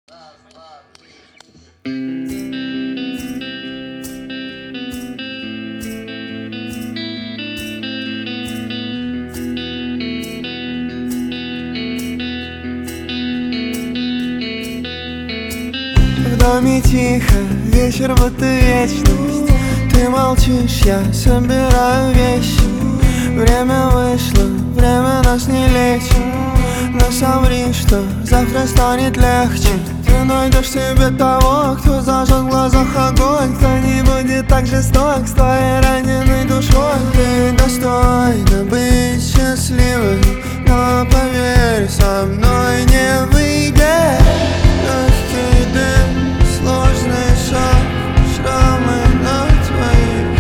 В доме тихо, вечер будто вечность. Ты молчишь, я собираю вещи. Время вышло, время нас не лечит. Но соври, что завтра станет легче. Ты найдешь себе того, кто зажжет в глазах огонь, кто не будет так жесток с твоей раненой душой. Ты достойна быть счастливой, но поверь, со мной не выйдет. Легкий дым, сложный шаг, шрамы на твоих.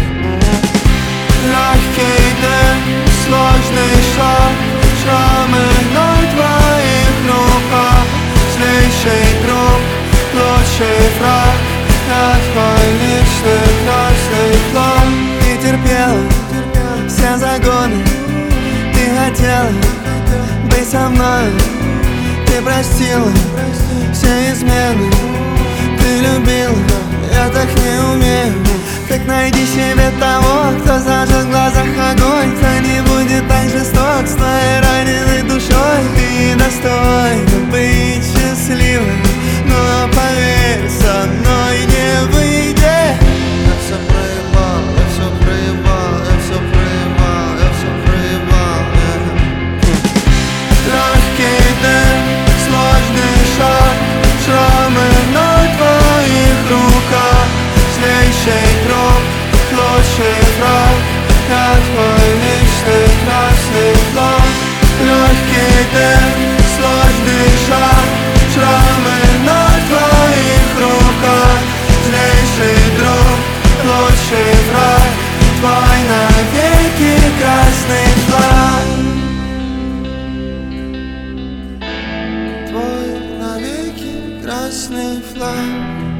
Легкий дым, сложный шаг, шрамы на твоих руках. Злейший друг, лучший враг, я твой личный красный флаг. Ты терпела все загоны, ты хотела быть со мной. Ты простила все измены, ты любила, я так не умею. Так найди себе того, кто зажжет в глазах огонь, кто не будет так жесток с твоей раненой душой. Ты достойна быть счастливой, но поверь, со мной не выйдет. Я все проебал, я все проебал, я все проебал, я все проебал. Легкий дым, сложный шаг, шрамы на твоих руках. Злейший друг, лучший враг, я твой личный красный флаг. Легкий дым, сложный шаг, шрамы на твоих руках. Злейший друг, лучший враг, твой навеки красный флаг. Твой навеки красный флаг.